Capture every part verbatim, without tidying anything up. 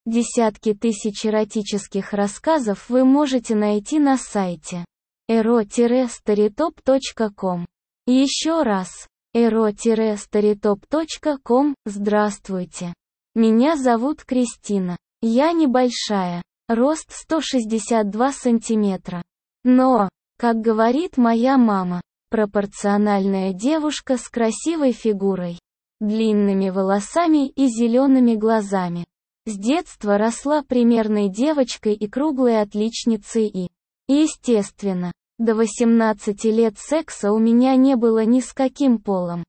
Десятки тысяч эротических рассказов вы можете найти на сайте эро старитоп точка ком. Еще раз, эро старитоп точка ком. Здравствуйте. Меня зовут Кристина. Я небольшая, рост сто шестьдесят два сантиметра. Но, как говорит моя мама, пропорциональная девушка с красивой фигурой, длинными волосами и зелеными глазами. С детства росла примерной девочкой и круглой отличницей и, естественно, до восемнадцати лет секса у меня не было ни с каким полом.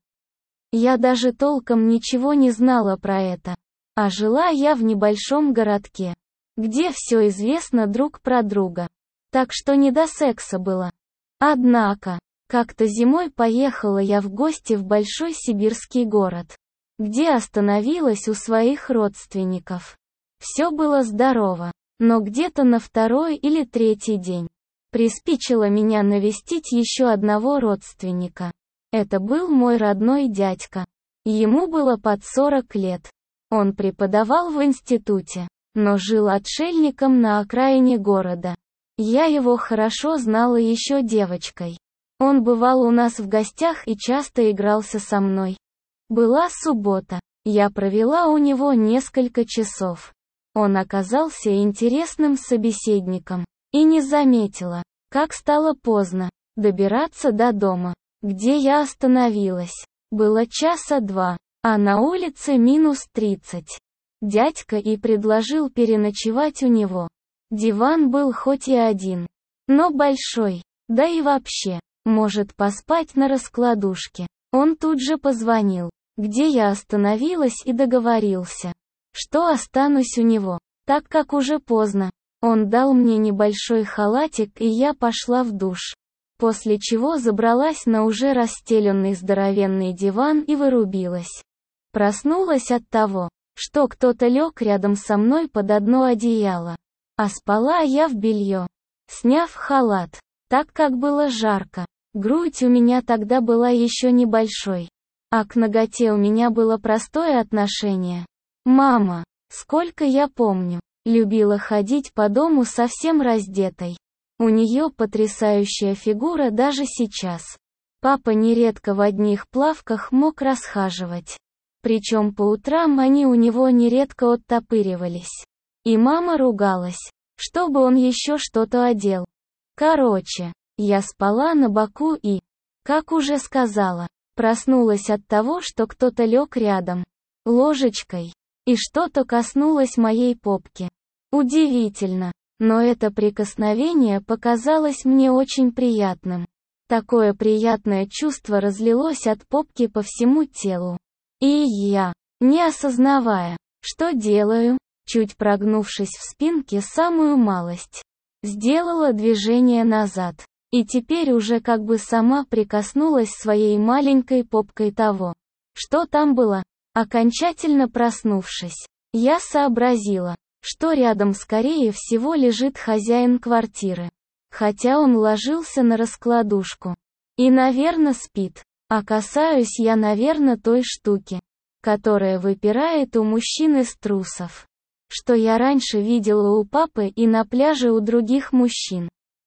Я даже толком ничего не знала про это. А жила я в небольшом городке, где все известно друг про друга. Так что не до секса было. Однако, как-то зимой поехала я в гости в большой сибирский город, где остановилась у своих родственников. Все было здорово, но где-то на второй или третий день приспичило меня навестить еще одного родственника. Это был мой родной дядька. Ему было под сорок лет. Он преподавал в институте, но жил отшельником на окраине города. Я его хорошо знала еще девочкой. Он бывал у нас в гостях и часто игрался со мной. Была суббота. Я провела у него несколько часов. Он оказался интересным собеседником. И не заметила, как стало поздно добираться до дома, где я остановилась. Было часа два, а на улице минус тридцать. Дядька и предложил переночевать у него. Диван был хоть и один, но большой, да и вообще, может поспать на раскладушке. Он тут же позвонил, где я остановилась, и договорился, что останусь у него, так как уже поздно. Он дал мне небольшой халатик, и я пошла в душ. После чего забралась на уже расстеленный здоровенный диван и вырубилась. Проснулась от того, что кто-то лег рядом со мной под одно одеяло. А спала я в белье, сняв халат, так как было жарко. Грудь у меня тогда была еще небольшой, а к наготе у меня было простое отношение. Мама, сколько я помню, любила ходить по дому совсем раздетой. У нее потрясающая фигура даже сейчас. Папа нередко в одних плавках мог расхаживать. Причем по утрам они у него нередко оттопыривались. И мама ругалась, чтобы он еще что-то одел. Короче, я спала на боку и, как уже сказала, проснулась от того, что кто-то лег рядом, ложечкой, и что-то коснулось моей попки. Удивительно, но это прикосновение показалось мне очень приятным. Такое приятное чувство разлилось от попки по всему телу. И я, не осознавая, что делаю, чуть прогнувшись в спинке самую малость, сделала движение назад, и теперь уже как бы сама прикоснулась своей маленькой попкой того, что там было. Окончательно проснувшись, я сообразила, что рядом скорее всего лежит хозяин квартиры, хотя он ложился на раскладушку. И, наверное, спит. А касаюсь я, наверное, той штуки, которая выпирает у мужчин из трусов, что я раньше видела у папы и на пляже у других мужчин.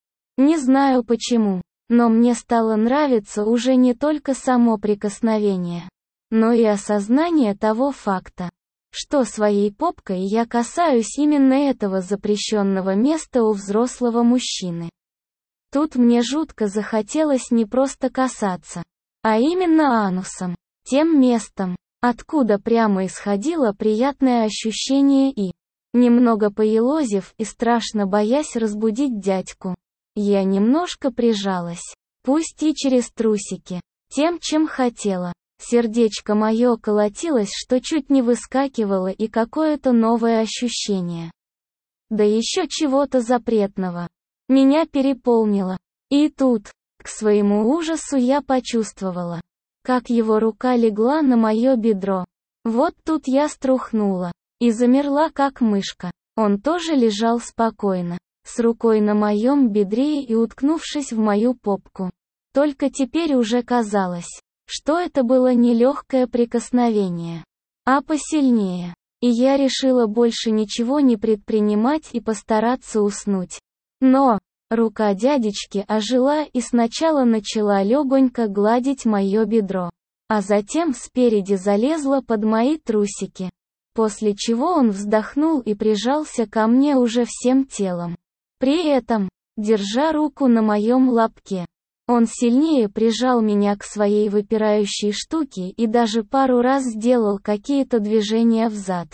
Не знаю почему, но мне стало нравиться уже не только само прикосновение, но и осознание того факта, что своей попкой я касаюсь именно этого запрещенного места у взрослого мужчины. Тут мне жутко захотелось не просто касаться, а именно анусом, тем местом, откуда прямо исходило приятное ощущение, и, немного поелозив и страшно боясь разбудить дядьку, я немножко прижалась, пусть и через трусики, тем, чем хотела. Сердечко мое колотилось, что чуть не выскакивало, и какое-то новое ощущение. Да еще чего-то запретного. Меня переполнило. И тут, к своему ужасу, я почувствовала, как его рука легла на мое бедро. Вот тут я струхнула и замерла как мышка. Он тоже лежал спокойно, с рукой на моем бедре и уткнувшись в мою попку. Только теперь уже казалось, что это было не легкое прикосновение, а посильнее. И я решила больше ничего не предпринимать и постараться уснуть. Но рука дядечки ожила и сначала начала легонько гладить мое бедро, а затем спереди залезла под мои трусики. После чего он вздохнул и прижался ко мне уже всем телом. При этом, держа руку на моем лобке, он сильнее прижал меня к своей выпирающей штуке и даже пару раз сделал какие-то движения взад.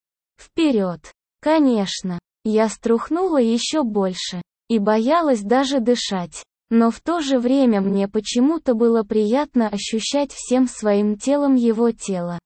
Вперед. Конечно, я струхнула еще больше и боялась даже дышать. Но в то же время мне почему-то было приятно ощущать всем своим телом его тело.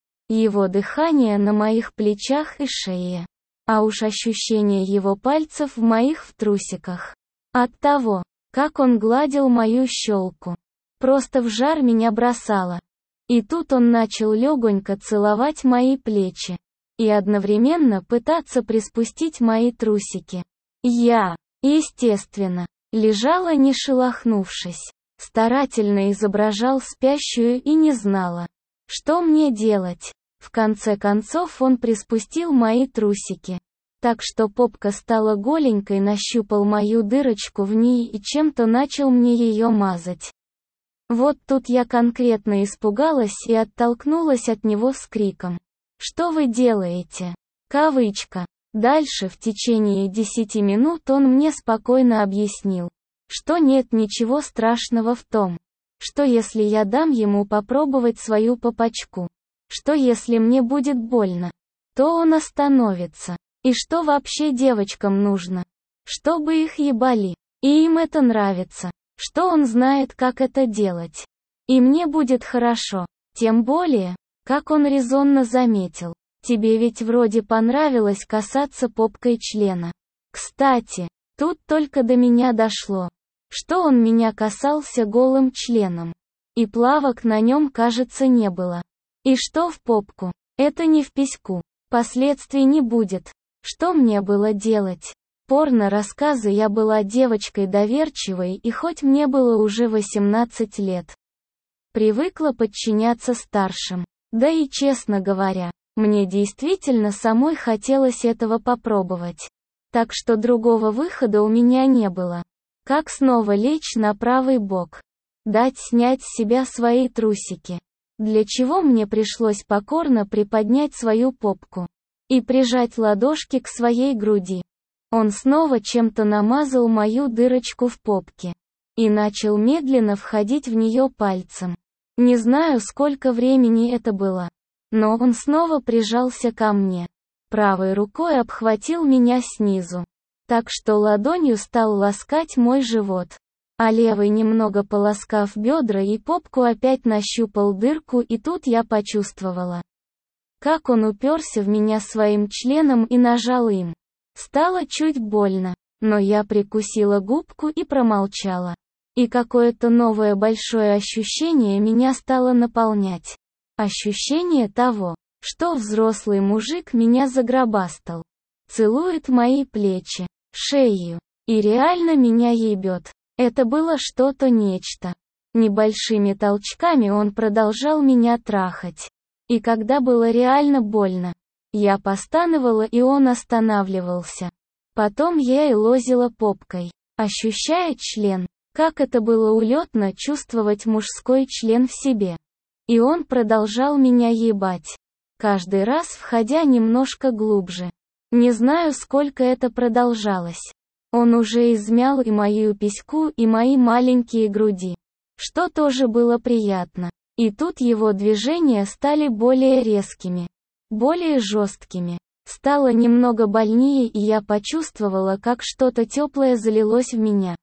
Его дыхание на моих плечах и шее. А уж ощущение его пальцев в моих в трусиках. От того, как он гладил мою щелку. Просто в жар меня бросало. И тут он начал легонько целовать мои плечи. И одновременно пытаться приспустить мои трусики. Я, естественно, лежала не шелохнувшись. Старательно изображал спящую и не знала, что мне делать. В конце концов он приспустил мои трусики. Так что попка стала голенькой, нащупал мою дырочку в ней и чем-то начал мне ее мазать. Вот тут я конкретно испугалась и оттолкнулась от него с криком: «Что вы делаете?» Кавычка. Дальше в течение десяти минут он мне спокойно объяснил, что нет ничего страшного в том, что если я дам ему попробовать свою попочку, что если мне будет больно, то он остановится. И что вообще девочкам нужно? Чтобы их ебали. И им это нравится. Что он знает, как это делать. И мне будет хорошо. Тем более, как он резонно заметил, тебе ведь вроде понравилось касаться попкой члена. Кстати, тут только до меня дошло, что он меня касался голым членом. И плавок на нем, кажется, не было. И что в попку? Это не в письку. Последствий не будет. Что мне было делать? Порно-рассказы я была девочкой доверчивой, и хоть мне было уже восемнадцать лет, привыкла подчиняться старшим. Да и честно говоря, мне действительно самой хотелось этого попробовать. Так что другого выхода у меня не было. Как снова лечь на правый бок? Дать снять с себя свои трусики. Для чего мне пришлось покорно приподнять свою попку и прижать ладошки к своей груди. Он снова чем-то намазал мою дырочку в попке и начал медленно входить в нее пальцем. Не знаю, сколько времени это было, но он снова прижался ко мне. Правой рукой обхватил меня снизу, так что ладонью стал ласкать мой живот, а левой, немного полоскав бедра и попку, опять нащупал дырку, и тут я почувствовала, как он уперся в меня своим членом и нажал им. Стало чуть больно, но я прикусила губку и промолчала. И какое-то новое большое ощущение меня стало наполнять. Ощущение того, что взрослый мужик меня загробастал. Целует мои плечи, шею. И реально меня ебет. Это было что-то нечто. Небольшими толчками он продолжал меня трахать. И когда было реально больно, я постановала, и он останавливался. Потом я и лозила попкой, ощущая член. Как это было улетно чувствовать мужской член в себе. И он продолжал меня ебать. Каждый раз входя немножко глубже. Не знаю, сколько это продолжалось. Он уже измял и мою письку, и мои маленькие груди. Что тоже было приятно. И тут его движения стали более резкими, более жесткими. Стало немного больнее, и я почувствовала, как что-то теплое залилось в меня.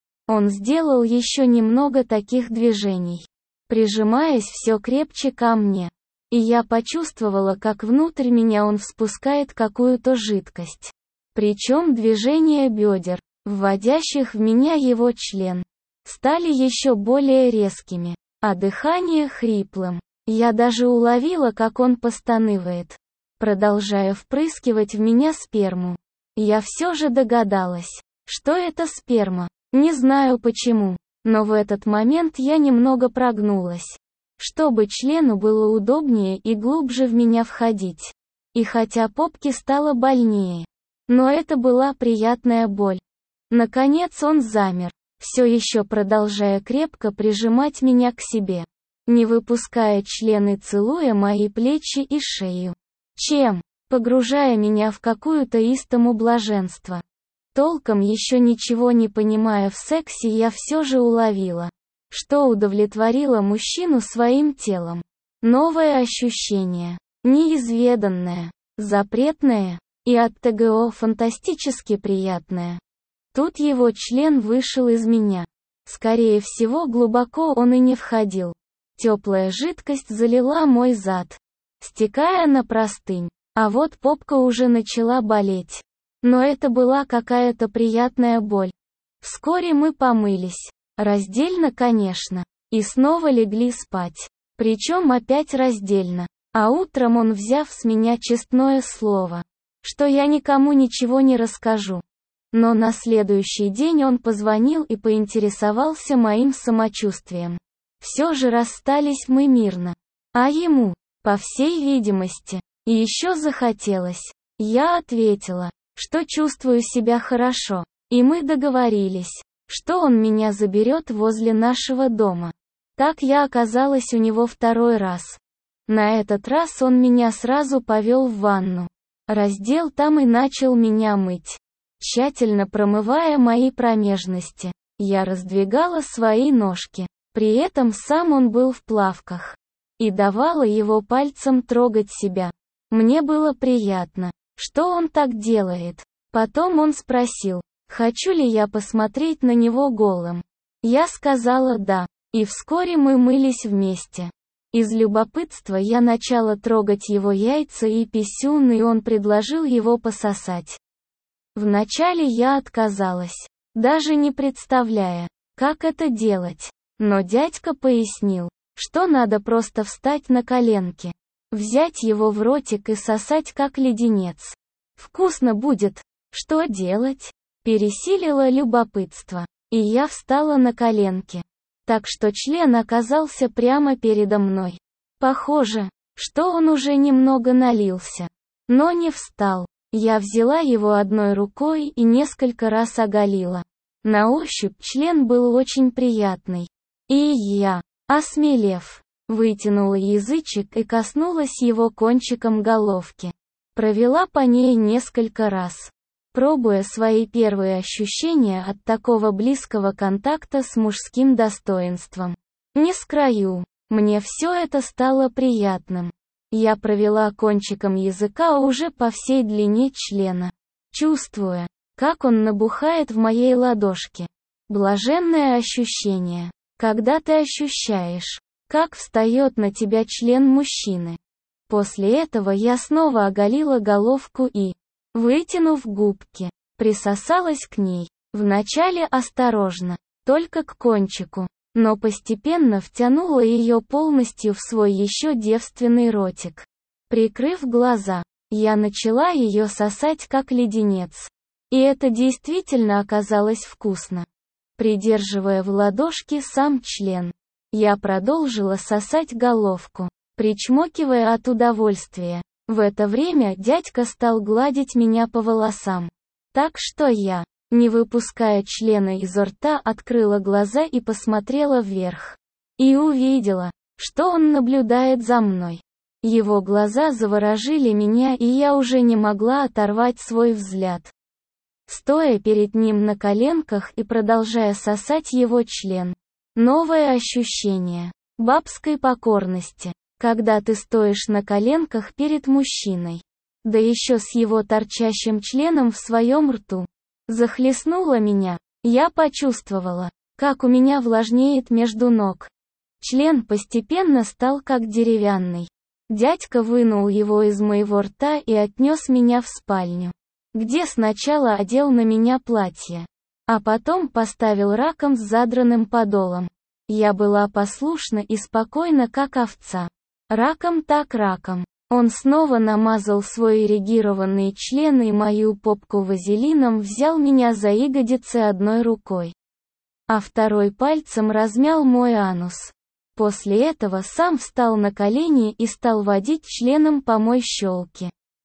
Он сделал еще немного таких движений, прижимаясь все крепче ко мне. И я почувствовала, как внутрь меня он впускает какую-то жидкость. Причем движения бедер, вводящих в меня его член, стали еще более резкими, а дыхание хриплым. Я даже уловила, как он постанывает, продолжая впрыскивать в меня сперму. Я все же догадалась, что это сперма. Не знаю почему, но в этот момент я немного прогнулась, чтобы члену было удобнее и глубже в меня входить. И хотя попке стало больнее, но это была приятная боль. Наконец он замер, все еще продолжая крепко прижимать меня к себе, не выпуская член и целуя мои плечи и шею. Чем? Погружая меня в какую-то истому блаженство. Толком еще ничего не понимая в сексе, я все же уловила, что удовлетворило мужчину своим телом. Новое ощущение, неизведанное, запретное, и от ТГО фантастически приятное. Тут его член вышел из меня. Скорее всего, глубоко он и не входил. Теплая жидкость залила мой зад, стекая на простынь. А вот попка уже начала болеть. Но это была какая-то приятная боль. Вскоре мы помылись. Раздельно, конечно. И снова легли спать. Причем опять раздельно. А утром он, взяв с меня честное слово, что я никому ничего не расскажу. Но на следующий день он позвонил и поинтересовался моим самочувствием. Все же расстались мы мирно. А ему, по всей видимости, и еще захотелось. Я ответила, что чувствую себя хорошо. И мы договорились, что он меня заберет возле нашего дома. Так я оказалась у него второй раз. На этот раз он меня сразу повел в ванну. Раздел там и начал меня мыть, тщательно промывая мои промежности. Я раздвигала свои ножки. При этом сам он был в плавках. И давала его пальцем трогать себя. Мне было приятно, что он так делает. Потом он спросил, хочу ли я посмотреть на него голым. Я сказала да, и вскоре мы мылись вместе. Из любопытства я начала трогать его яйца и писюн, и он предложил его пососать. Вначале я отказалась, даже не представляя, как это делать. Но дядька пояснил, что надо просто встать на коленки, взять его в ротик и сосать как леденец. Вкусно будет. Что делать? Пересилило любопытство, и я встала на коленки. Так что член оказался прямо передо мной. Похоже, что он уже немного налился. Но не встал. Я взяла его одной рукой и несколько раз оголила. На ощупь член был очень приятный. И я, осмелев, вытянула язычек и коснулась его кончиком головки. Провела по ней несколько раз, пробуя свои первые ощущения от такого близкого контакта с мужским достоинством. Не скрою, мне все это стало приятным. Я провела кончиком языка уже по всей длине члена, чувствуя, как он набухает в моей ладошке. Блаженное ощущение, когда ты ощущаешь, как встает на тебя член мужчины. После этого я снова оголила головку и, вытянув губки, присосалась к ней. Вначале осторожно, только к кончику, но постепенно втянула ее полностью в свой еще девственный ротик. Прикрыв глаза, я начала ее сосать как леденец. И это действительно оказалось вкусно. Придерживая в ладошке сам член, я продолжила сосать головку, причмокивая от удовольствия. В это время дядька стал гладить меня по волосам. Так что я, не выпуская члена изо рта, открыла глаза и посмотрела вверх. И увидела, что он наблюдает за мной. Его глаза заворожили меня, и я уже не могла оторвать свой взгляд. Стоя перед ним на коленках и продолжая сосать его член. Новое ощущение бабской покорности, когда ты стоишь на коленках перед мужчиной. Да еще с его торчащим членом в своем рту. Захлестнуло меня. Я почувствовала, как у меня влажнеет между ног. Член постепенно стал как деревянный. Дядька вынул его из моего рта и отнес меня в спальню, где сначала одел на меня платье, а потом поставил раком с задранным подолом. Я была послушна и спокойна, как овца. Раком так раком. Он снова намазал свой эрегированный член и мою попку вазелином, взял меня за ягодицы одной рукой, а второй пальцем размял мой анус. После этого сам встал на колени и стал водить членом по мой щелке.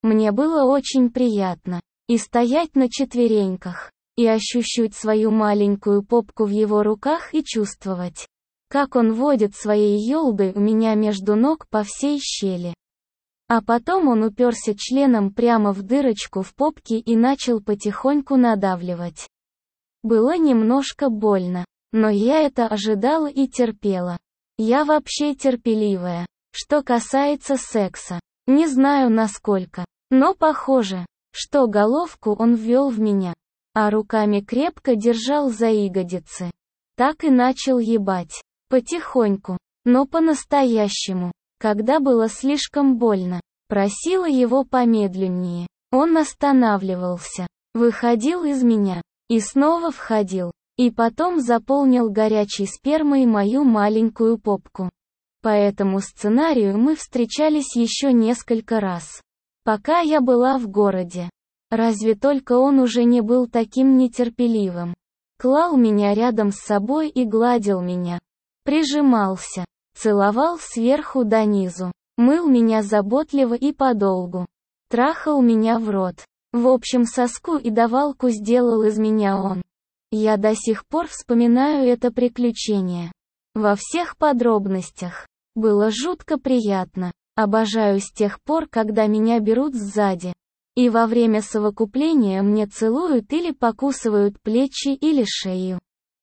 Мне было очень приятно. И стоять на четвереньках, и ощущать свою маленькую попку в его руках и чувствовать, как он водит своей ёлдой у меня между ног по всей щели. А потом он уперся членом прямо в дырочку в попке и начал потихоньку надавливать. Было немножко больно, но я это ожидала и терпела. Я вообще терпеливая. Что касается секса, не знаю насколько, но похоже, что головку он ввел в меня, а руками крепко держал за ягодицы. Так и начал ебать. Потихоньку, но по-настоящему. Когда было слишком больно, просила его помедленнее. Он останавливался, выходил из меня, и снова входил, и потом заполнил горячей спермой мою маленькую попку. По этому сценарию мы встречались еще несколько раз, пока я была в городе. Разве только он уже не был таким нетерпеливым. Клал меня рядом с собой и гладил меня. Прижимался, целовал сверху донизу, мыл меня заботливо и подолгу. Трахал меня в рот. В общем, соску и давалку сделал из меня он. Я до сих пор вспоминаю это приключение. Во всех подробностях. Было жутко приятно. Обожаю с тех пор, когда меня берут сзади. И во время совокупления мне целуют или покусывают плечи или шею.